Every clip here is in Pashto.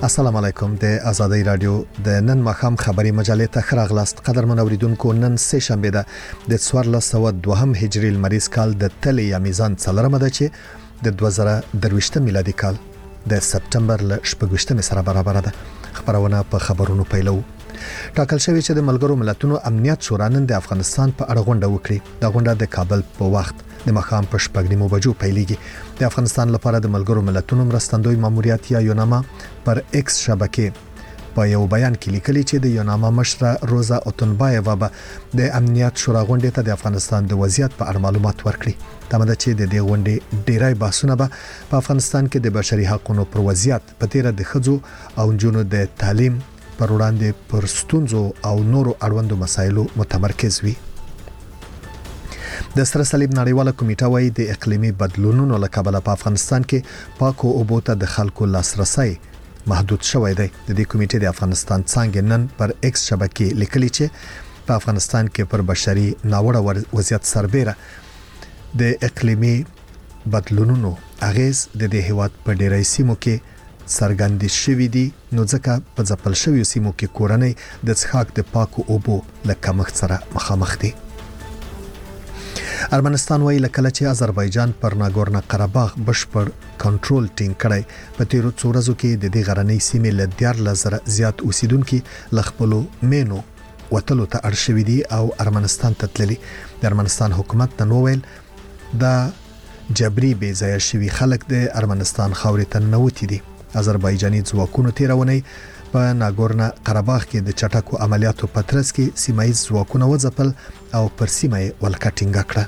السلام علیکم د آزادۍ رادیو د نن مخام خبري مجلې ته خراغلاست قدرمن اوریدونکو نن سه شنبه ده د 1402 هجری المریز کال د تل یا میزان څلرمه ده چې د 2023 میلادي کال د سپتمبر ل 28 سره برابر ده. خبرونه په خبرونو پیلو. ټاکل شوی چې د ملګرو ملتونو امنیت شورا نن د افغانستان په اړه غونډه وکړي. دا غونډه د کابل په وخت د مخام په شپږ بجو پیلېږي. د افغانستان لپاره د ملګرو ملتونو مرستندوی ماموریت یا یوناما پر ایکس شبکې په یو بیان کې لیکلي چې د یوناما مشره روزا اوتنبایوا به د امنیت شورا غونډې ته د افغانستان د وضعیت په اړه معلومات ورکړي. تمه چې د دې غونډې ډیری بحثونه به په افغانستان کې د بشري حقوقو پر وضعیت په تیر د خځو او جنونو د تعلیم پر وړاندې پر ستونزو او نورو اړوندو مسایلو متمرکز وي. د سره صلیب نړیواله کمیټه وايي د اقلیمي بدلونونو له کبله په افغانستان کې پاکو اوبو ته د خلکو لاسرسي محدود شوی دی. د دې کمیټې د افغانستان څنګه نن پر ایکس شبکې لیکلي چې په افغانستان کې پر بشري ناوړه وضعیت سربېره د اقلیمي بدلونونو اغیز د دې هیواد په ډیری سیمو کې څرګند شوی دی، نو ځکه په ځپل شوی سیمو کې کورنۍ د څښاک د پاکو اوبو له کمښت سره مخامخ دي. ارمنستان وایي لکه چې آذربایجان پر ناګورنو قرهباغ بشپړ کنټرول ټینګ کړی. په تیرو څو ورځو کې د دې غرنۍ سیمې له 14,000 زیات اوسیدونکو لخپلو مینو وتلو ته اړ شوي دي او ارمنستان ته تللي. د ارمنستان حکومت نن وویل دا جبري بې ځای شوي خلک د ارمنستان خاورې ته ننوتي دي. آذربایجاني ځواکونو تیرونی په ناګورنو قرهباغ کې د چټکو عملیاتو په ترڅ کې سیمایي ځواکونه وځپل او پر سیمه ولکه ټینګه کړه.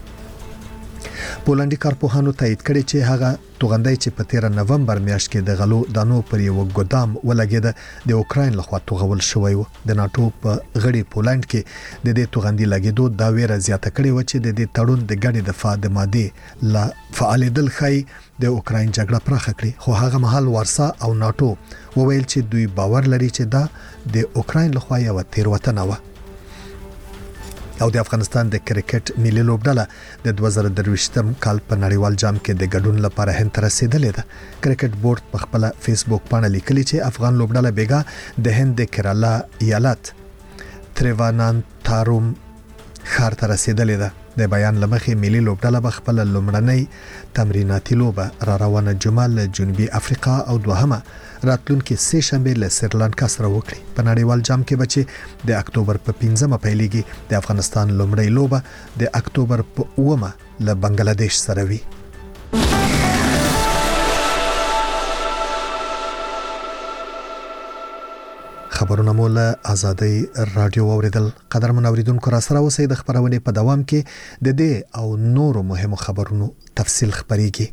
پولندي کارپوهانو تایید کړي چې هغه توغندۍ چې په 13 نومبر میاشت کې د غلو دانو پر یو ګودام ولګید د اوکراین لخوا توغول شوی و. د ناتو په غړي پولند کې د دې توغندۍ لګیدو دا ویره زیاته کړي و چې د دې تړون د ګډې دفاع د ماده لا فعالیدل خای د اوکراین جګړه پراخه کړي. خو هغه مهال وارسا او ناتو وویل چې دوی باور لري چې دا د اوکراین لخوا یو تیروتنه و. او د افغانستان د کرکټ ملي لوبډله د 2023 کال په نړیوال جام کې د ګډون لپاره هند ته رسیدلې ده. کرکټ بورډ په خپل فیسبوک باندې لیکلي چې افغان لوبډله بیګا د هند د کرالا ایالت تریوانانتاروم ښار ته رسیدلې ده. د بیان لمخې ملي لوبډله به خپل لومړنۍ تمریناتي لوبه را روانه جمعه له جنوبي افریقا او دوهمه راتلونکي سه شنبه له سریلانکا سره وکړي. په نړیوال جام کې بچي د اکتوبر په 15مه پیلېږي. د افغانستان لومړی لوبه د اکتوبر په 9مه له بنگلاديش سره وي. خبرونه مو له آزادۍ رادیو اوریدل. قدرمن اوریدونکو را سره اوسئ. د خبرونې په دوام کې د دې او نورو مهمو خبرونو تفصیل خبريږي.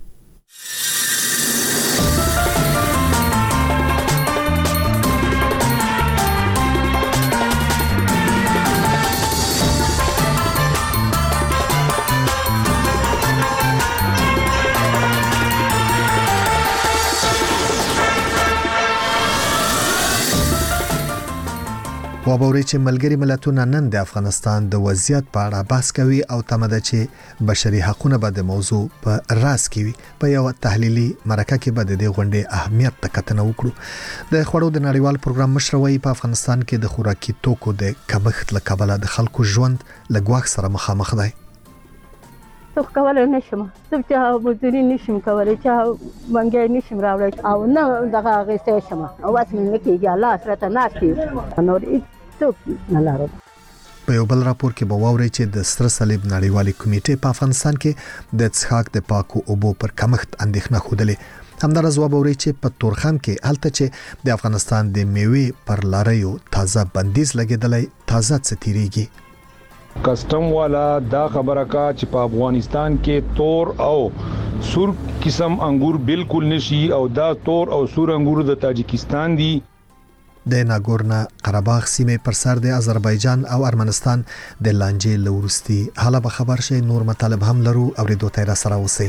وابوري چې ملګری ملتونه نن د افغانستان د وضعیت په اړه بحث کوي او تمه چې بشري حقوقو به د موضوع په راس کې وي. په یو تحلیلي مرکه کې به د دې غونډې اهمیت ته کتنه وکړو. د خوړو د نړیوال پروګرام مشروي په افغانستان کې د خوراکي توکو د کمښت له کبله د خلکو ژوند له ګواښ سره مخامخ دی. څه کولای نشم، څه مزدوري نشم کولای، چې منګي نشم راوړی او نه دغه غیسه شم او واسه مې کېږي الله سره ناشتي نور څه نه لرم. په یو بل راپور کې به واوري چې د سره صلیب نړیوالې کمیټې په افغانستان کې د څښاک د پاکو اوبو پر کمښت اندېښنه خوده. همدارس واوري چې په تورخم کې هلته چې د افغانستان د میوې پر لاریو تازه بندیز لګیدلای تازه څتیریږي. کسٹم والا دا خبره کا چې په افغانستان کې تور او سور قسم انګور بالکل نشي او دا تور او سور انګور د تاجکستان دي. د ناګورنو قرهباغ سیمه پر سر د آذربایجان او ارمنستان د لانجې لورستي حالا به خبر شي. نور مطالب هم لرو او د دوه تیر سره اوسئ.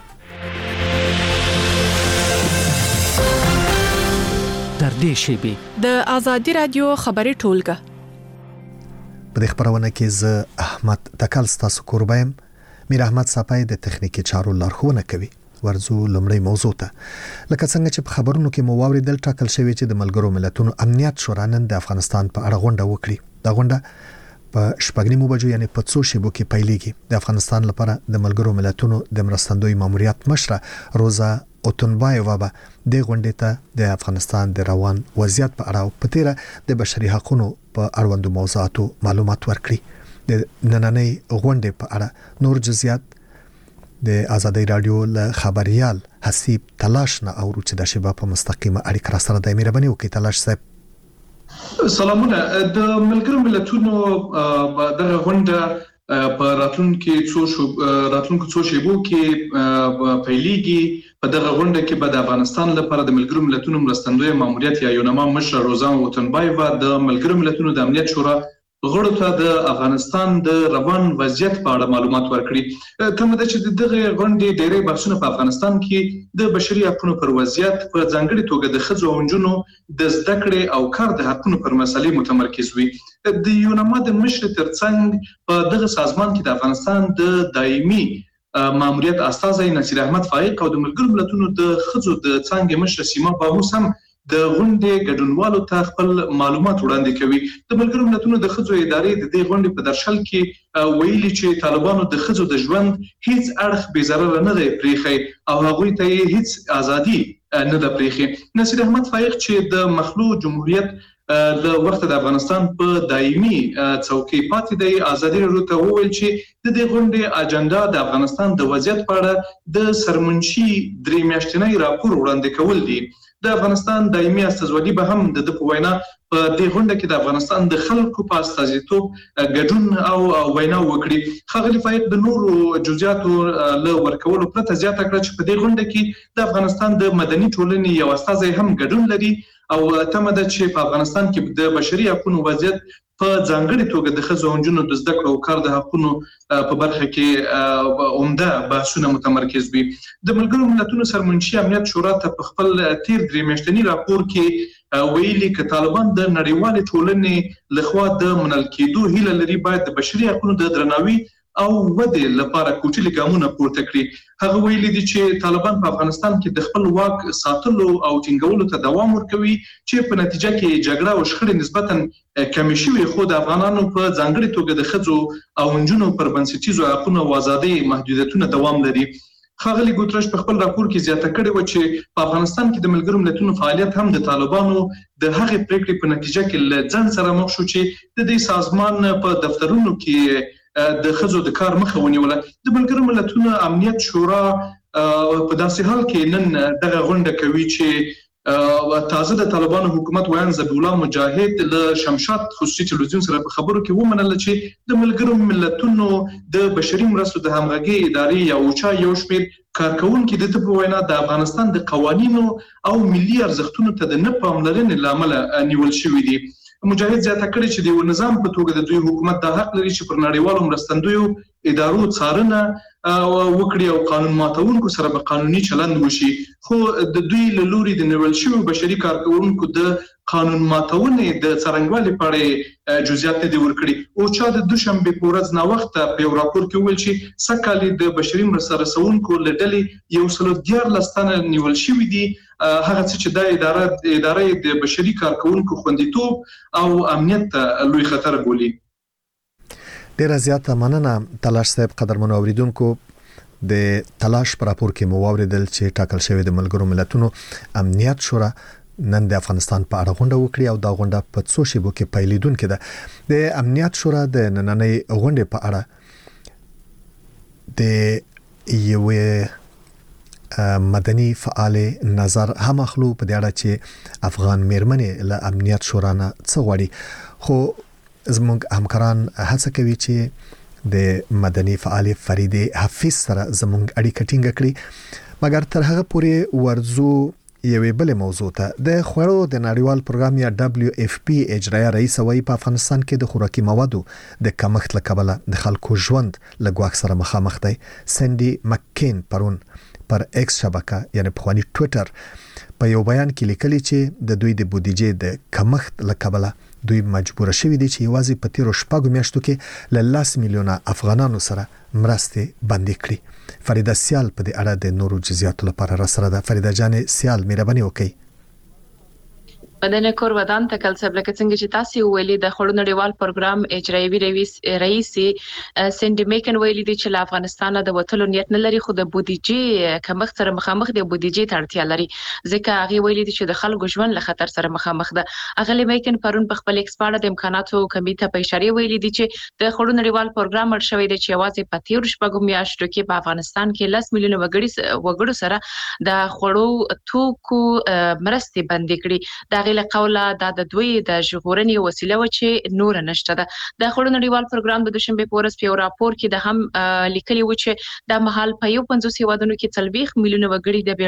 در دې شیبه د آزادۍ رادیو خبري ټولګه په دې خبرونه کې زه احمد تکل ستاسو قربایم. میر احمد صاحب د تخنیکی چارو لارښوونه کوي. ورزو لمړی موضوع ته. لکه څنګه چې په خبرونو کې مو واوریدل ټاکل شوی چې د ملګرو ملتونو امنیت شورا نن د افغانستان په اړه غونډه وکړي. دا غونډه په شپږنیمو بجو یعنی په څو شیبو کې پیلېږي. د افغانستان لپاره د ملګرو ملتونو د مرستندوی ماموریت مشره روزا اوتونبایووا به د غونډې ته د افغانستان د روان وضعیت په اړه او په تیره د بشري حقوقو په اړوندو موضوعاتو معلومات ورکړي. د نننۍ غونډې په اړه نور جزئیات د آزادۍ رادیو له خبريال حسیب تلاش نه اورو چې د شباب په مستقیمه اړیکه را سره د مهرباني وکړي. تلاش صاحب سلامونه. د ملګرو ملتونو دغه غونډه په راتلونکو څو شیبو کې پیلېږي. په دغه غونډه کې به د افغانستان لپاره د ملګرو ملتونو مرستندوی ماموریت یا یونما مشر روزا اوتونبایووا د ملګرو ملتونو د امنیت شورا غړو ته د افغانستان د روان وضعیت په اړه معلومات ورکړي. کومه ده چې دغه غونډې ډېرې بحثونه په افغانستان کې د بشري حقوقو پر وضعیت په ځانګړي توګه د ښځو او نجونو د زده کړې او کار د حقوقو پر مسلې متمرکز وي. د یونما د مشر ترڅنګ په دغه سازمان کې د افغانستان د دایمي ماموریت استازی نصیر احمد فائق او د ملګرو ملتونو د ښځو د څانګې مشر سیما باهوس هم د غونډې ګډونوالو ته خپل معلومات وړاندې کوي. د ملګرو ملتونو د ښځو ادارې د دې غونډې په درشل کې ویلي چې طالبانو د ښځو د ژوند هیڅ اړخ بې ضرر نه دی پریخي او هغوی ته هیڅ ازادي نه ده پریخي. نصیر احمد فائق چې د مخلوع جمهوریت د وخت د افغانستان په دایمي څوکۍ پاتې دی آزادي رادیو ته وویل چې د دې غونډې اجنډا د افغانستان د وضعیت په اړه د سرمنشي 3 میاشتنی راپور وړاندې کول دي. د افغانستان دایمي استازولي به هم د په وینا په دې غونډه کې د افغانستان د خلکو په استازیتوب ګډون او وینا وکړي. ښاغلي فائق د نورو جزئیاتو له ورکولو پرته زیاته کړه چې په دې غونډه کې د افغانستان د مدني ټولنې یو استازی هم ګډون لري او تمه ده چې په افغانستان کې د بشري حقوقو وضعیت په ځانګړي توګه د ښځو او نجونو د زده کړو او کار د حقوقو په برخه کې عمده بحثونه متمرکز وي. د ملګرو ملتونو سرمنشي امنیت شورا ته په خپل تیر 3 میاشتنی راپور کې ویلي چې طالبان د نړیوالې ټولنې لخوا د منل کېدو هیله لري باید د بشري حقوقو د درناوي او ودې لپاره کوچلي ګامونه پورته کړي. هغه ویلي دي چې طالبان په افغانستان کې د خپل واک ساتلو او ټینګولو ته دوام ورکوي چې په نتیجه کې جګړه او شخړې نسبتاً کمې شوې خو د افغانانو په ځانګړي توګه د ښځو او نجونو پر بنسټیزو حقوقو او ازادۍ محدودیتونه دوام لري. ښاغلي ګوترش په خپل راپور کې زیاته کړې و چې په افغانستان کې د ملګرو ملتونو فعالیت هم د طالبانو د هغې پریکړې په نتیجه کې له ځنډ سره مخ شو چې د دې سازمان په دفترونو کې د ښځو د کار مخه ونیوله. د ملګرو ملتونو امنیت شورا په داسې حال کې نن دغه غونډه کوي چې تازه د طالبانو حکومت ویان ذبیح الله مجاهد له شمشاد خصوصي تلویزیون سره په خبرو کې ومنل چې د ملګرو ملتونو د بشري مرستو د همغږي ادارې یو شمېر کارکونکو د په وینا د افغانستان د قوانینو او ملي ارزښتونو ته د نه پاملرنې لامل نیول شوې دي. مجاهد زیاته کړی چې د یو نظام په توګه د دوی حکومت د حق لري چې پر نړیوالو مرستندویو ادارو څارنه وکړي او قانون ماتونکو سره به قانوني چلند وشي. خو د دوی له لوري د نیول شویو بشري کارکونکو د قانون ماتونې د څرنګوالي په اړه جزئیات دي ورکړي. او چې د دوشنبه په ورځ نا وخت په یو راپور کې ویل چې سکهالی د بشري مرستو رسونکو لډلې 114 تنه نیول شوی دي. هغه څه چې د ادارې د بشري کارکونکو خوندیتوب او امنیت لوی خطر بولي. ډیر زیاته مننه تلاش صاحب. قدرمنو اوریدونکو د تلاش پر راپور کې مو اوریدل چې ټاکل شوی د ملګرو ملتونو امنیت شورا نن د افغانستان په اړه غونډه وکړي او دا غونډه په څو شیبو کې پیلیدونکې ده. د امنیت شورا د نننۍ غونډې په اړه د یوې مدني فعال نظر هم اخلو په دې اړه چې افغان میرمنې له امنیت شورا نه څه غواړي. خو زموږ همکاران هڅه کوي چې د مدني فعال فریده حفیظ سره زموږ اړیکه ټینګه کړي. مګر تر هغه پورې ورزو یوې بل موضوع ته د خوړو د نړیوال پروګرام یا WFP اجرایي رئیس وايي په افغانستان کې د خوراکي موادو د کمښت له کبله د خلکو ژوند له ګواښ سره مخامخ دی. سندي مکین پرون پر ایکس شبکه یعنی په ټوئیټر په یو بیان کې لیکلي چې د دوی د بودیجې د کمښت له کبله دوی مجبور شوي دي چې یوازې په تیرو شپږو میاشتو کې له 10 میلیونه افغانانو سره مرستې بندي کړي. فریده سیال په دې اړه د نورو جزئیاتو لپاره را سره ده. فریده جانې سیال مهرباني وکړئ. بدن کور ودان تکل سب لکه څنګه چې تاسو ویلي د خړو نړیوال پروګرام اجرایي رئیس سینډي میکن ویلي دی چې افغانستان د وټلو نیت نه لري، خو د بودیجې کمښت سره مخامخ دی، بودیجې ته اړتیا لري، ځکه هغه ویلي دی چې د خلکو ژوند له خطر سره مخامخ ده. هغه میکن پرون په خپل ایکسپاړه د امکاناتو کمیټه په اشاره ویلي دی چې د خړو نړیوال پروګرام ور شوی دی چې یوازې په تیر شپږو میاشتو کې په افغانستان کې 10 میلیونه وګړو سره د خړو توکو مرستې بندي کړي. له قوله د دوی د ژغورنې وسیله و چې نور نشته ده. د خړو نړیوال پروګرام د دوشنبه په ورځ په راپور کې د هم لیکلي و چې د محل په 50 هیوادونو کې 40 میلیونه وګړي د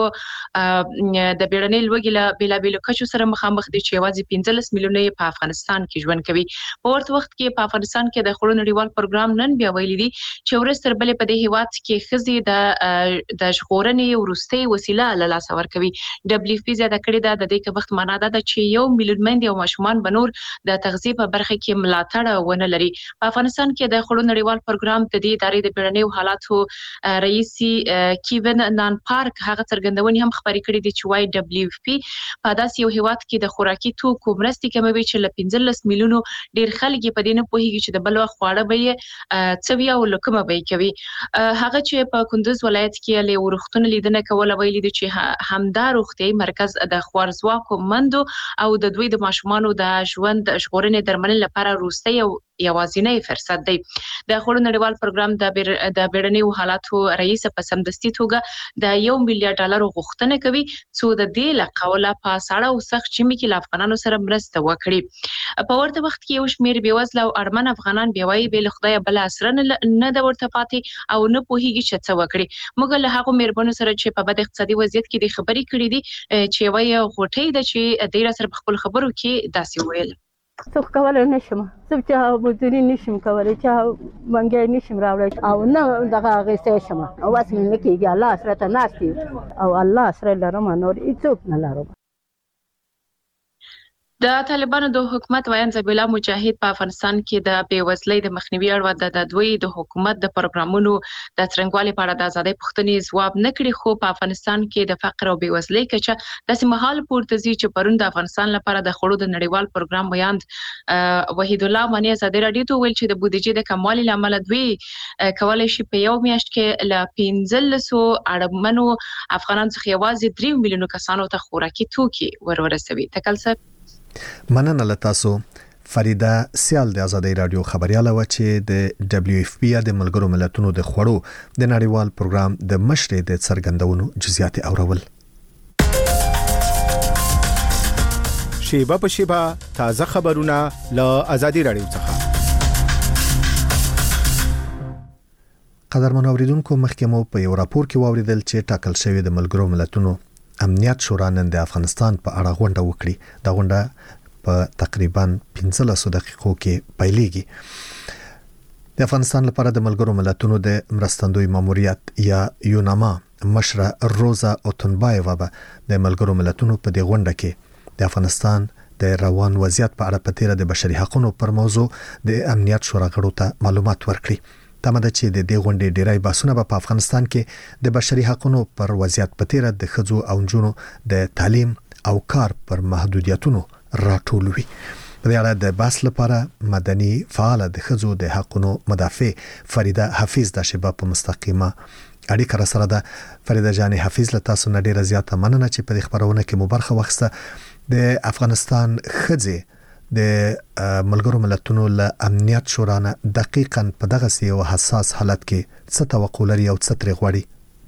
بیړنۍ لوږې له بیلابېلو کچو سره مخامخ دي، چې یوازې 15 میلیونه په افغانستان کې ژوند کوي. په ورته وخت کې په افغانستان کې د خړو نړیوال پروګرام نن بیا ویلي دي چې ورستر بلې په دې هیواد کې خزي د ژغورنې ورستۍ وسیله له لاس ورکوي. دبليو پی زیاته کړې ده د دې کبخت معنا ده چې 1 میلیون میندې او ماشومان بنور د تغذیه په برخه کې ملاتړ ونه لري. په افغانستان کې د خړو نړیوال پروګرام د دې ادارې د بیړنیو حالاتو رئیس کیون نان پارک هغه څرګندونې هم خبرې کړې دي چې وايي دبليو پی په داسې یو هیواد کې د خوراکي توکو مرستې کموي چې له 15 میلیونو ډیر خلک په دې نه پوهیږي چې د بل وخت خواړه به څوي او لکمه به کوي. هغه چې په کندوز ولایت کې له ورختونه لیدنه کوله ویلي دي چې همدا روغتي مرکز د خوارزواکو مندو او د دوی د ماشومانو د ژوند ژغورنې درملنې لپاره روستي او یوازینی فرصت دی. د خړو نړیوال پروګرام د بیړنیو حالاتو رئیس په سمدستي توګه د 1 میلیارډ ډالر غوښتنه کوي چې د دې لقوله په ساړه او سخت چمي کې له افغانانو سره مرسته وکړي. په ورته وخت کې یو شمېر بیوزله او اړمن افغانان بیوي به له خدای بل اثر نه د ورته پاتې او نه پوهیږي چې څه وکړي. موږ له هغه مېرمنو سره چې په بد اقتصادي وضعیت کې د خبرې کړې دي چې وایي غوټۍ د چې د سره خپل خبرو کې داسې ویل څه کولای نشم، څه چې مزدوري نشم کولای، چې منګي نشم راوړی او نه دغه غیسه شم او واسه مې کېږي. الله سره ته ناشتي او الله سره لرم، نور هیڅ نه لرم. د طالبانو د حکومت ویان زبیلا مجاهد په افغانستان کې د بیوزلۍ د مخنیوي اړوند د دوی د حکومت د پروګرامونو د څرنګوالي په اړه د ازادۍ پوښتنې ځواب نه کړي، خو په افغانستان کې د فقر او بیوزلۍ کچه داسې مهال پورته ځي چې پرون د افغانستان لپاره د خړو د نړیوال پروګرام ویاند وحید الله مانی ازادۍ راډیو ته ویل چې د بودیجې د کموالي لامل دوی کولای شي په یو میاشت کې له 1500 اړمنو افغانانو څخه یوازې 3 میلیونو کسانو ته خوراکي توکي ورسوي. تکلسه مننه له تاسو. فریده سیال د ازادۍ رادیو خبرياله و چې د دبليو اف پی د ملګرو ملتونو د خړو د نړیوال پروګرام د مشرۍ د څرګندونو جزئیات اورول. شیبه په شیبه تازه خبرونه له ازادۍ رادیو څخه. قدرمن اوریدونکو، مخکې مو په یو راپور کې واوریدل چې ټاکل شوی د ملګرو ملتونو امنیت شورا نن د افغانستان په اړه غونډه وکړي. دا غونډه په تقریبا 15 دقیقو کې پیلېږي. د افغانستان لپاره د ملګرو ملتونو د مرستندوی ماموریت یا یوناما مشره روزا اوتنبایوا به د ملګرو ملتونو په دې غونډه کې د افغانستان د روان وضعیت په اړه په تیره د بشري حقوقو پر موضوع د امنیت شورا غړو ته معلومات ورکړي. تمه ده چې د دې غونډې ډیری بحثونه به په افغانستان کې د بشري حقوقو پر وضعیت په تیره د ښځو او نجونو د تعلیم او کار پر محدودیتونو راټولوي. په دې اړه د بحث لپاره مدني فعال د ښځو د حقوقو مدافع فریده حفیظ د شباب په مستقیمه اړیکه را سره ده. فریده جان حفیظ له تاسو نه ډیره زیاته مننه چې په خبرونه کې مو برخه واخیسته. د افغانستان ښځې د ملګرو ملتونو له امنیت شورا نه دقیقاً په دغه یو حساس حالت کې څه توقع لري او څه ترې غواړي؟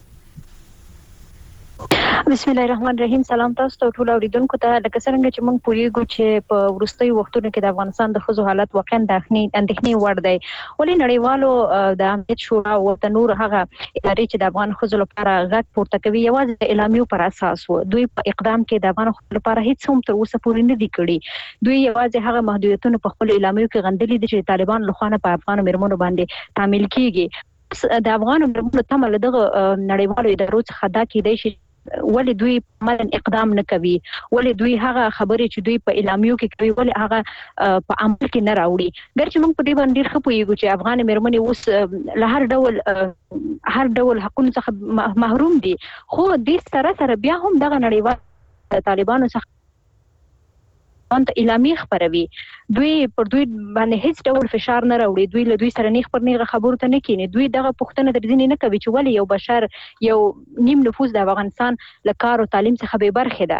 بسم الله الرحمن الرحیم. سلام تاسو ته ټول اوریدونکو ته. لکه څنګه چې موږ پوهیږو چې په وروستیو وختونو کې د افغانستان د ښځو حالت واقعا د اندېښنې وړ دی، ولې نړیوالو د امنیت شورا او د نور هغه ادارې چې د افغان ښځو لپاره غږ پورته کوي یوازې د اعلامیو پر اساس وو. دوی په اقدام کې د افغان ښځو لپاره هیڅ هم تر اوسه پورې نه دي کړي. دوی یوازې هغه محدودیتونه په خپل اعلامیو کې غندلي دي چې طالبان له خوا په افغان مېرمنو باندې تعمیل کیږي. د افغان مېرمنو تمه له دغه نړیوالو ادارو څخه دا کېدای شي ولې دوی عملاً اقدام نه کوي، ولې دوی هغه خبرې چې دوی په اعلامیو کې کوي ولې هغه په عمل کې نه راوړي. ګرچې موږ په دې باندې ډېر ښه پوهیږو چې افغان مېرمنې اوس له هر ډول حقونو څخه محروم دي، خو دې سره بیا هم دغه نړیوال طالبانو څخه ته اعلامیه خبروي، دوی پر دوی باندې هیڅ ډول فشار نه راوړي، دوی له دوی سره نیغ پر نیغه خبرو ته نه کینی، دوی دغه پوښتنه در ځینې نه کوي چې ولې یو بشر یو نیم نفوس د افغانستان له کار او تعلیم څخه بې برخې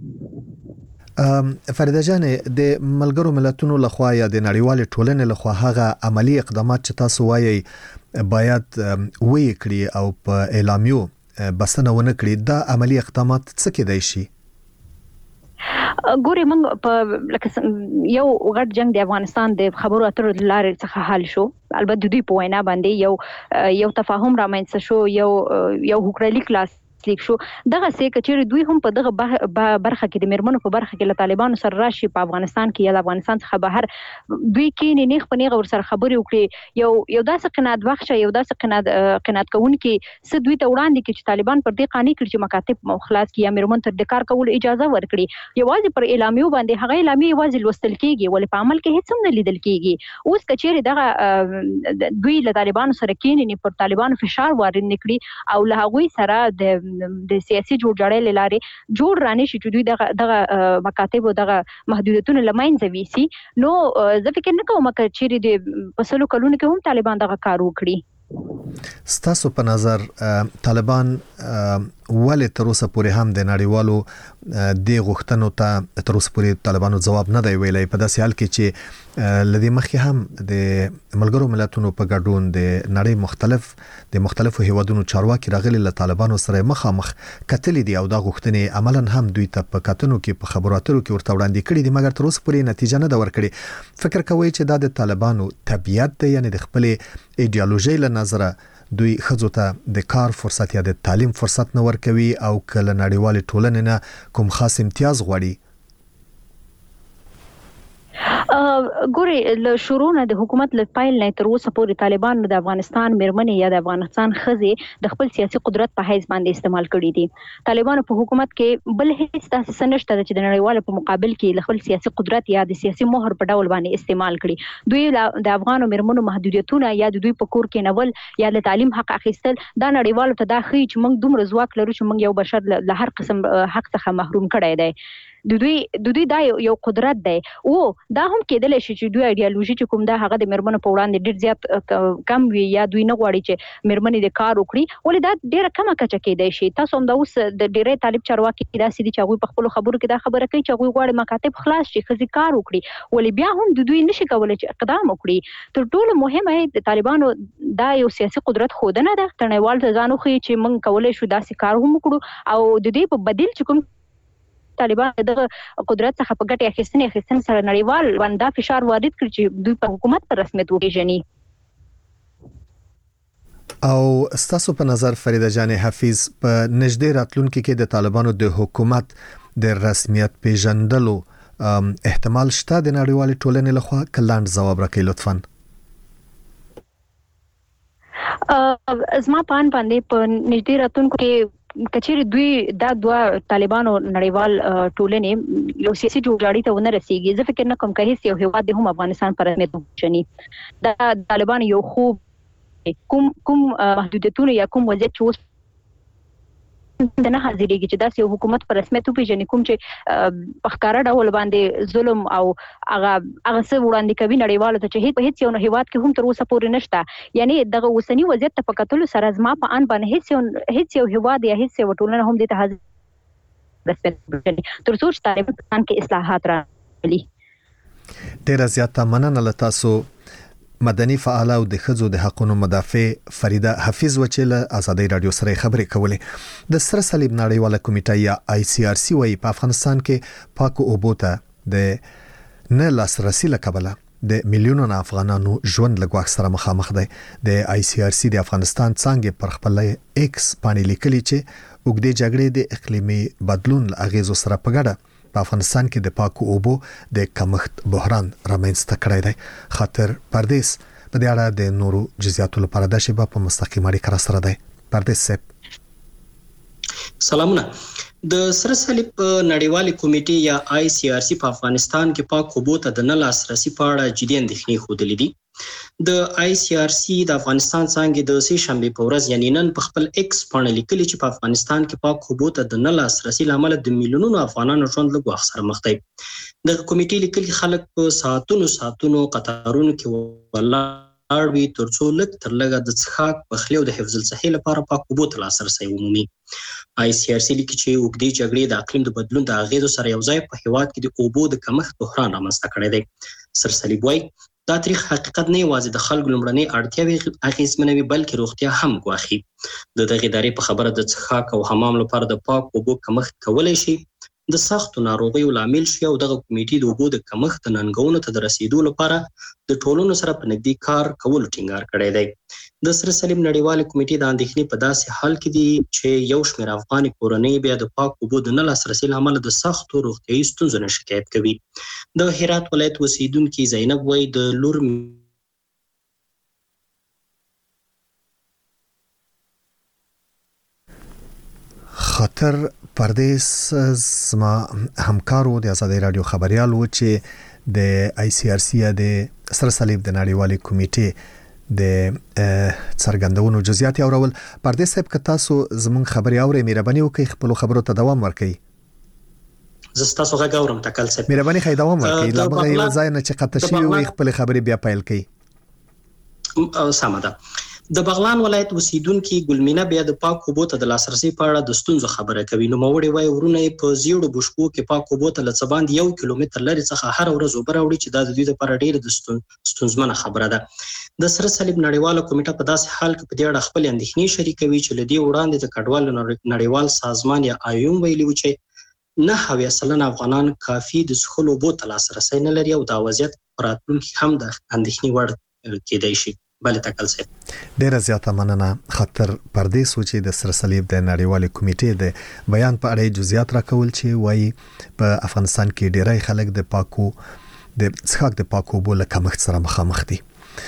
ده. فریده جان، د ملګرو ملتونو لخوا یا د نړیوال ټولنې لخوا هغه عملی اقدامات چې تاسو وایي باید وی کړی او په اعلامیو بسنه ونه کړی، دا عملی اقدامات څه کېدای شي؟ ګوري موږ په لکه یو غټ جنگ د افغانستان د خبرو اترو لارې څخه حل شو، البته دوی په وینا باندې یو تفاهم رامنځته شو، یو حکومتي کلاس لیک شو. دغه څه کچېر دوی هم په دغه برخه کې د میرمنو په برخه کې له طالبانو سره راشي په افغانستان کې یا د افغانستان څخه بهر دوی کې نیغ په نیغه ور سره خبرې وکړي، یو داسې قناعت بخش یو داسې قناعت کوونکي څه دوی ته وړاندې کړي چې طالبان پر دې قانع کړي چې مکاتب خلاص کړي یا میرمنو ته د کار کولو اجازه ورکړي. یوازې پر اعلامیو باندې هغه اعلامیه یوازې لوستل کیږي ولې په عمل کې هیڅ هم نه لیدل کیږي. اوس کچېر دغه دوی له طالبانو سره کېني پر طالبانو فشار وارد نکړي او له هغوی سره د سیاسي جوړجاړي لارې جوړ رانه شي چې دوی دغه مکاتب او دغه محدودیتونه لمنځه ویسي. نو زه فکر نه کوم چې د پسلو کلونو کې هم طالبان دغه کار وکړي. ستاسو په نظر طالبان ولې تر اوسه پورې هم د نړیوالو د غوښتنو ته تر اوسه پورې طالبانو جواب نه دی ویلی، په داسې حال کې چې لدې مخکې هم د ملګرو ملتونو په ګډون د نړۍ د مختلفو هیوادونو چارواکي راغلي له طالبانو سره مخامخ کتلې دي او دا غوښتنې عملاً هم دوی ته په کتنو کې په خبرو اترو کې ورته وړاندې کړي دي، مګر تر اوسه پورې نتیجه نه ده ورکړې. فکر کوئ چې دا د طالبانو طبیعت دی، یعنی د خپلې ایډیالوژي له نظره دوی خځو ته د کار فرصت یا د تعلیم فرصت نه ورکوي او کله نړیوال ټولنې نه کوم خاص امتیاز غواړي؟ ګوري له شروع نه د حکومت له پایل نه تر اوسه پورې طالبان د افغانستان میرمنې یا د افغانستان ښځې د خپل سیاسي قدرت په حیث باندې استعمال کړي دي. طالبانو په حکومت کې بل هیڅ داسې نشته چې د نړیوالو په مقابل کې له خپل سیاسي قدرت یا د سیاسي مهر په ډول باندې استعمال کړي. دوی د افغانو میرمنو محدودیتونه یا د دوی په کور کې نول یا د تعلیم حق اخیستل دا نړیوالو ته دا ښيي چې موږ دومره ځواک لرو چې موږ یو بشر له هر قسم حق څخه محروم کړی دی. د دوی دا یو قدرت دی او دا هم کېدلی شي چې دوی ایډیالوژي چې کوم دا هغه د میرمنو په وړاندې ډېر زیات کم وي یا دوی نه غواړي چې میرمنې د کار وکړي، ولې دا ډېره کمه کچه کېدای شي. تاسو هم دا اوس د ډېری طالب چارواکي داسې دي چې هغوی په خپلو خبرو کې دا خبره کوي چې هغوی غواړي مکاتب خلاص شي، ښځې کار وکړي، ولې بیا هم د دوی نشي کولی چې اقدام وکړي. تر ټولو مهمه د طالبانو دا یو سیاسي قدرت ښودنه ده، نړیوالو ته ځان وښيي چې موږ کولی شو داسې کار هم وکړو او د دې په بدیل چې کوم طالبان دغه قدرت څخه په ګټه اخیستنې سره نړیوال باندې فشار وارد کړي چې دوی په حکومت پر رسمیت وپیژني. او ستاسو په نظر فریده جان حفیظ په نږدې راتلونکي کې د طالبانو د حکومت د رسمیت پیژندلو احتمال شته د نړیوال ټولنې لخوا؟ کلاند جواب راکړئ لطفاً. زما پان باندې په نږدې راتلونکو کې کچېر دوی دا دوه طالبانو نړیوال ټولنې یو سیاسي جوړجاړي ته ونه رسیږي، زه فکر نه کوم که هیڅ یو هیواد د هم افغانستان پر رسمیت وپیژني. دا طالبان یو خوب کوم محدودیتونه یا کوم وضعیت چې اوس د نه حاضرېږي چې داسې یو حکومت پر رسمیت وپیژني کوم چې په ښکاره ډول باندې ظلم او هغه څه وړاندې کوي نړیوالو ته چې په هیڅ یو هیواد کې هم تر اوسه پورې نشته. یعنی دغه اوسني وضعیت ته په کتلو سره زما په ان باندې هیڅ یو هیواد یا هیڅ یو ټولنه هم دې ته حاضر رسمیت وپیژني تر څو چې طالبان کې اصلاحات راولي. ډیره زیاته مننه له تاسو مدني فعال او د ښځو د حقوقو مدافع فریده حفیظ وچله ازادي رادیو سره خبرې کولې. د سره صلیب نړیواله کمیټه یا ICRC وايي په افغانستان کې پاکو اوبو ته د نه لاسرسي لکبله د میلیونونو افغانانو ژوند له ګواښ سره مخامخ دی. د ICRC د افغانستان څنګه پر خپل ایکس باندې لیکلي چې وګړي جګړې د اقلیمي بدلون له اغیزو سره په ګډه په افغانستان کې د پاکو اوبو د کمښت بحران رامنځته کړی دی. خاطر پردیس په دې اړه د نورو جزئیاتو لپاره د شبا په مستقیم اړیکه سره دی. پردیس صاحب سلامونه. د سره صلیب نړیوالې کمیټې یا ICRC په افغانستان کې پاک اوبو ته د نه لاسرسي په اړه جدي اندېښنې ښودلې دي. د ICRC د افغانستان څانګې د سې شنبې په ورځ یعنی نن په خپل ایکس باندې لیکلي چې په افغانستان کې پاک اوبو ته د نه لاسرسي لامل د میلیونونو افغانانو ژوند له ګواښ سره مخ دی. د کمیټې لیکلي خلک په ساعتونو قطارونو کې ولاړ وي ترڅو لږ تر لږه د څښاک، پخلي او د حفظ الصحې لپاره پاک اوبو ته لاسرسی ومومي. ICRC لیکي چې اوږدې جګړې د اقلیم د بدلون د اغېزو سره یوځای په هېواد کې د اوبو د کمښت بحران رامنځته کړی دی. سر صلیب وایي دا تاریخ حقیقت نه یوازې د خلکو لومړنۍ اړتیاوې اغېزمنوي بلکې روغتیا هم ګواښي. د دغې ادارې په خبره د څښاک او حمام لپاره د پاک اوبو کمښت کولی شي د سختو ناروغیو لامل شي او دغه کمیټې د اوبو د کمښت ننګونو ته د رسیدو لپاره د ټولنو سره په نږدې کار کولو ټینګار کړی دی. د سره صلیب نړیوالې کمیټې د اندېښنې په داسې حال کې دي چې یو شمېر افغاني کورنۍ بیا د پاک اوبو د نه لاسرسي له امله د سختو روغتیایي ستونزو نه شکایت کوي. د هرات ولایت اوسیدونکي زینب وایي د لور خاطر پردیس زما همکارو د آزادۍ رادیو خبريال و چې د ICRC یا د سره صلیب د نړیوالې کمیټې د څرګندونو جزئیات اورول. پردیس صاحب که تاسو زموږ خبري اورئ مهرباني وکړئ خپل خبرو ته دوام ورکړئ. زه تاسو غږ اورم تکل صاحب. مهرباني خې دوام ورکړئ لا بغیر یو ځای نه چې قطع شي وي خپل خبري بیا پیل کړئ. سمه ده. د بغلان ولایت اوسیدونکي ګلمینه بیا د پاک اوبو ته د لاسرسي په اړه د ستونزو خبره کوي. نو موري وای ورونه په زیړو بشکو کې پاک اوبو ته لڅ باندې 1 کیلومتر لري څخه هر ورځ اوبه راوړي چې دا د دوی لپاره ډېر د ستونزمنه خبره ده. د سره صلیب نړیواله کمیټه په داسې حال کې په دې اړه خپل اندېښنې شریکوي چې لدی وړاندې د کډوالو نړیوال سازمان یا آیوم ویلي و چې 9% افغانان کافي د څښلو اوبو ته لاسرسی نه لري او دا وضعیت راتلونکي هم د اندېښنې وړ کېدای شي. بله تکل صاحب ډیره زیاته مننه. خاطر پردیس و چې د سره صلیب د نړیوالې کمیټې د بیان په اړه جزئیات راکول چې وایي په افغانستان کې ډیری خلک د څښاک د پاکو اوبو له کمښت سره مخامخ دي.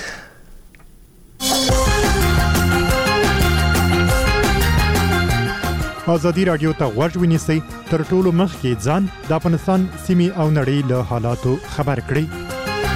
آزادی رادیو ته غوږ ونیسئ تر ټولو مخکې ځان د افغانستان سیمې او نړۍ له حالاتو خبر کړئ.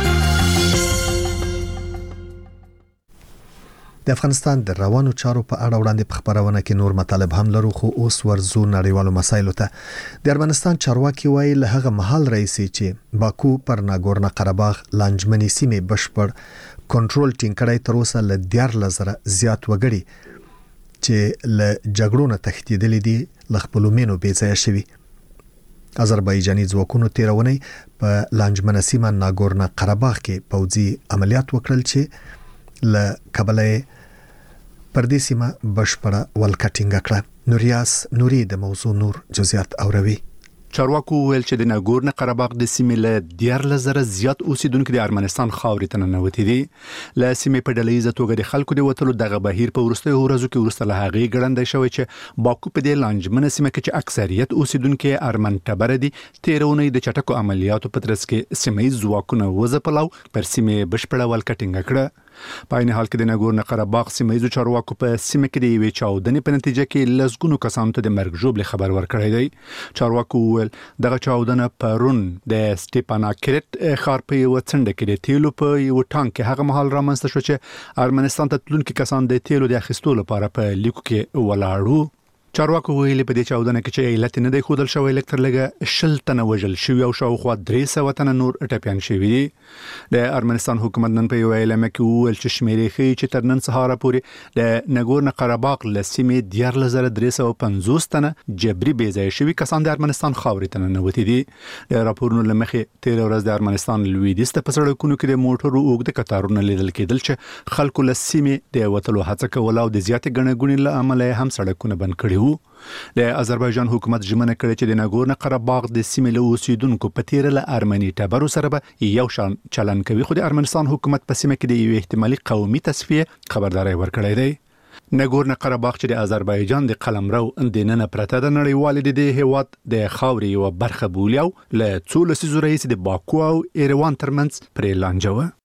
د افغانستان د روانو چارو په اړه وړاندې په خبرونه کې نور مطالب هم لرو خو اوس ورزو نړیوالو مسایلو ته. د ارمنستان چارواکي وایي له هغه مهال راځي چې باکو پر ناګورنو قرهباغ لانجمني سیمې بشپړ کنټرول ټینګ کړی تر اوسه له 14,000 زیات وګړي چې له جګړو نه تښتېدلي دي له خپلو مینو بېځایه شوي. آذربایجاني ځواکونو تیرونی په لانجمنه سیمه ناګورنو قرهباغ کې پوځي عملیات وکړل چې له کبله پر دې سیمه بشپړه ولکټینګ کړه. نوریاس نوري د موضوع نور جزئیات اوروي. چارواکو ویل چې د ناګورنو قرهباغ د سیمې له 14,000 زیات اوسیدونکو د ارمنستان خاورې ته ننوتي دي. له سیمې په ډلهیزه توګه د خلکو د وتلو دغه بهیر په وروستیو ورځو کې وروسته له هغې ګړندی شوی چې باکو په دې لانجمنه سیمه کې چې اکثریت اوسیدونکو ارمن ټبره دي تیرونی د چټکو عملیاتو په ترڅ کې سیمې ځواکونه وځپلو پر سیمې بشپړه ولکټینګ کړه. په عین حال کې د ناګورنو قرهباغ سیمې چارواکو په سیمه کې د یوې چاودنې په نتیجه کې لسګونو کسانو ته د مرګ ژوبلې خبر ورکړی دی. چارواکو ویل دغه چاودنه پرون د سټیپاناکرت ښار په یو څنډه کې د تیلو په یو ټانک کې هغه مهال رامنځته شو چې ارمنستان ته تلونکي کسان د تیلو د اخیستو لپاره په لیکو کې ولاړو. چارواکو ویلي په دې چاودنه کې چې علت نه دی ښودل شوی لکه لږه 10 تنه وژل شوي او شاوخوا 300 تنه نور ټپیان شوي دي. د ارمنستان حکومت نن په یو اعلامیه کې وویل چې شمیرې ښیي چې تر نن سهاره پورې د ناګورنو قرهباغ له سیمې 14,350 تنه جبري بېځایه شوي کسان د ارمنستان خاورې ته ننوتي دي. د راپورونو له مخې تېره ورځ د ارمنستان لویدیځ ته په سړکونو کې د موټرو اوږده کتارونه لیدل کېدل چې خلکو له سیمې د وتلو هڅه کوله او د زیاتې ګڼه ګوڼې له امله هم سړکونه بند کړي وو. د آذربایجان حکومت ژمنه کړې چې د ناګورنو قرهباغ د سیمې له اوسیدونکو په تیره له ارمني ټبرو سره به یو شان چلن کوي خو د ارمنستان حکومت په سیمه کې د یو احتمالي قومي تصفیه خبرداري ورکړی دی. ناګورنو قرهباغ چې د آذربایجان د قلمرو د نن پرته د نړیوال د هیواد د خاورې یو برخه بولی او له څو لسیزو راهیسې د باکو او ایروان ترمنځ پرې لانجه وه.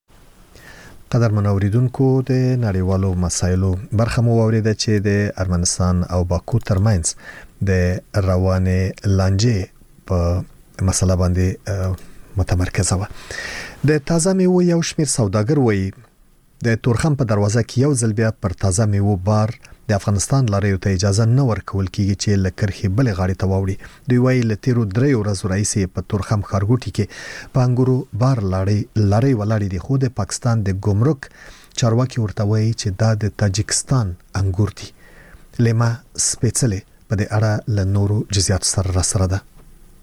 قدر منوریدونکو د نړیوالو مسایلو برخه مو اوریده چې د ارمنستان او باکو ترمنځ د روانې لانجې په مسله باندې متمرکزه و. د تازه میوه یو شمیر سوداګر وایي د تورخم په دروازه کې یو ځل بیا پر تازه میوه بار د افغانستان لارې ته اجازه نه ورکول کیږي چې لکرخي بل غاړي ته واوړي. دوی وایي لتیرو 3 ورځې راځي په تورخم خارګوټي کې په انګورو بار لارې ولاړې دي، خو د پاکستان د ګمرک چارواکي ورته وایي چې دا د تاجکستان انګور دي. لیما سپیڅلې په دې اړه له نورو جزئیات سره ده.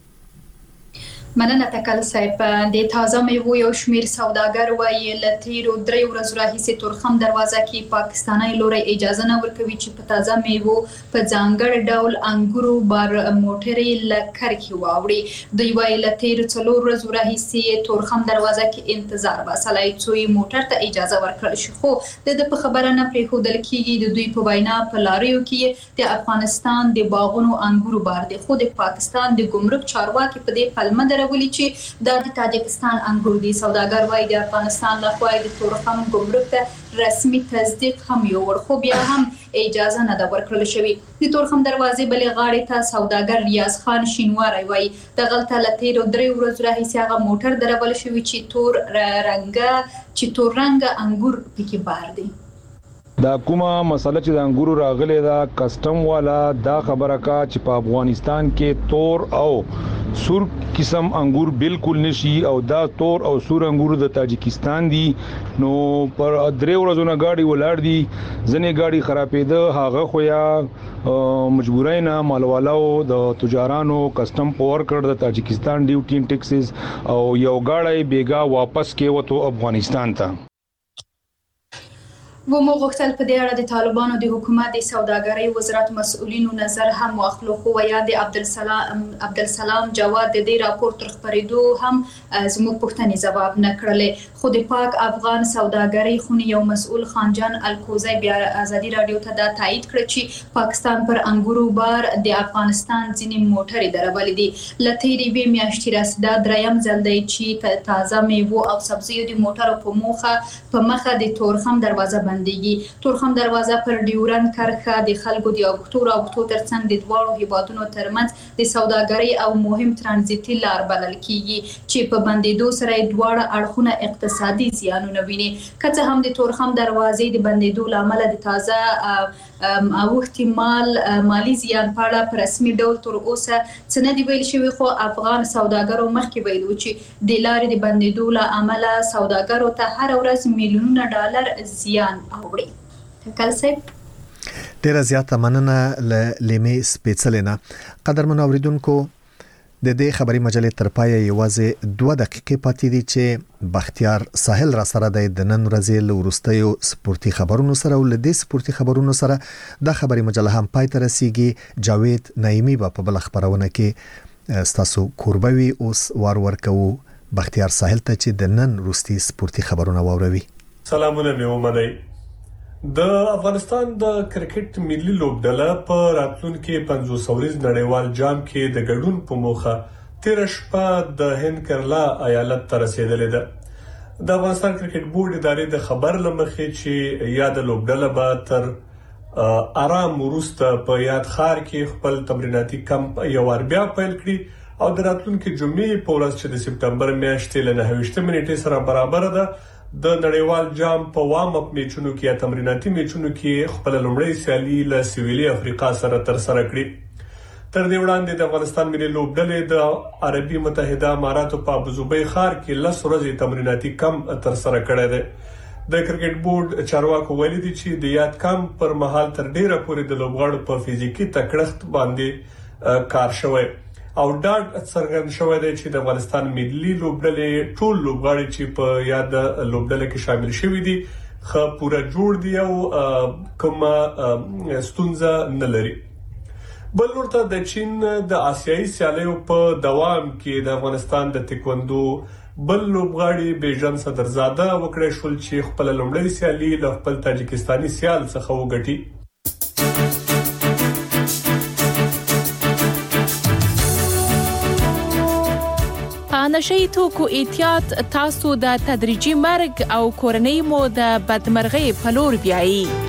مننه تکل صاحب. د تازه میوه یو شمیر سوداګر وایي لتیرو 3 ورځې راهیسې تورخم دروازه کې پاکستاني لوري اجازه نه ورکوي چې په تازه میوه په ځانګړي ډول انګورو بار موټرې لکرخي واوړي. دوی وایي لتیرو 4 ورځې راهیسې تورخم دروازه کې انتظار وسلای چې موټر ته اجازه ورکړل شي، خو د په خبره نه پریښودل کیږي. د دوی په وینا په لاریو کې د افغانستان د باغونو انګورو بار دي، خو د پاکستان د ګمرک چارواکي په دې پلمه ولي چې د تاجکستان انګور دي. سوداګر وايي د افغانستان لخوا د تورخم ګمرک ته رسمي تصدیق هم یو ور، خو بیا هم اجازه نه ده ورکړل شوی. د تورخم دروازې بلې غاړې ته سوداګر ریاض خان شینواری وايي د غلطه لتیرو 3 ورځې راهیسې هغه موټر درول شوی چې تور رنګ انګور پکې بار دي. دا کومه مسله چې د انګورو راغلي دا کسٹم والا دا خبره کا چې په افغانستان کې تور او سور قسم انګور بالکل نشي او دا تور او سور انګور د تاجکستان دي. نو پر 3 ورځې نه گاډي ولاړ دي، ځنې گاډي خرابېده، هغه خو یا مجبورای نه مالوالو د تجارانو کسٹم پور کړ د تاجکستان ډیوټي ټیکسز او یو گاډي بیګا واپس کې وته افغانستان ته. و مو غوښتل په دې اړه د طالبانو د حکومت د سوداګرۍ وزارت مسؤلینو نظر هم واخلو، خو یا د عبدالسلام جواد د دې راپور تر خبرېدو هم زموږ پوښتنې ځواب نه کړلې. خو د پاک افغان سوداګرۍ خونې یو مسؤل خانجان الکوزی بیا ازادي رادیو ته دا تایید کړ چې پاکستان پر انګورو بار د افغانستان ځینې موټرې درولې دي. له تېرې یوې میاشتې راهیسې دا 3م ځل دی چې تازه میوو او سبزیو د موټرو په مخه د تورخم دروازه بندېږي. تورخم دروازه پر ډیورن کرښه د خلکو د اوکتو ترڅنګ د دواړو هیوادونو ترمنځ د سوداګرۍ او مهم ترانزیتي لار بلل کیږي چې په بندېدو سره دواړه اړخونه اقتصادي زیانونه ویني. که څه هم د تورخم دروازې د بندېدو لامل د تازه اوختي مالی زیان په اړه په رسمي ډول تر اوسه څه نه دی ویل شوی، خو افغان سوداګرو مخکې ویلو چې د لارې د بندېدو له امله سوداګرو ته هر ورځ میلیونونه ډالر زیان اوړي. تکل صاحب ډیره زیاته مننه له لیمې سپیڅلې نه. قدرمن اوریدونکو د دې خبري مجلې تر پای یوازې 2 دقیقې پاتې دي چې بختیار ساحل را سره د نن ورځې له وروستیو سپورتي خبرونو سره او له دې سپورتي خبرونو سره د خبري مجله هم پای ته رسیږي. جاوید نایمی په بل خبرونه کې ستاسو قربوي اوس ورکو بختیار ساحل ته چې د نن وروستي سپورتي خبرونه واوروي. سلامونه مې ومنئ. د افغانستان د کرکټ ملي لوبډله په راتلونکي 500 ورځ نړیوال جام کې د ګډون په موخه 13 شپه د هند کیرلا ایالت ته رسیدلې ده. د افغانستان کرکټ بورډ ادارې د خبر لمخې چې یاد لوبډله به تر آرام وروسته په یاد خار کې خپل تمریناتي کمپ یو ور بیا پیل کړي او د راتلونکي جمعې په ورځ چې د سپتمبر میاشتې له 29 منېټې سره برابر ده د نړیوال جام په وارم اپ میچونو کې یا تمریناتي میچونو کې خپل لومړی سیالي له سویلي افریقا سره تر سره کړي. تر دې وړاندې د افغانستان ملي لوبډلې د عربي متحده اماراتو په ابوظبي ښار کې 10 ورځې تمریناتي کمپ تر سره کړی دی. د کرکټ بورډ چارواکو ویلي دي چې د یاد کمپ پر مهال تر ډیره پورې د لوبغاړو په فزیکی تکړښت باندې کار شوی او ډاډ څرګند شوی دی چې د افغانستان ملي لوبډلې ټول لوبغاړي چې په یاد لوبډله کې شامل شوي دي خو پوره جوړ دي او کومه ستونزه نه لري. بل ورته د چین د آسیایي سیالیو په دوام کې د افغانستان د تکوندو بل لوبغاړي بیژن صدرزاده وکړی شول چې خپل لومړی سیالي له خپل تاجکستاني سیال څخه وګټي. نشئی توکو احتیاط تاسو د تدریجي مرګ او کورنۍ مو د بدمرغۍ په لور بیایي.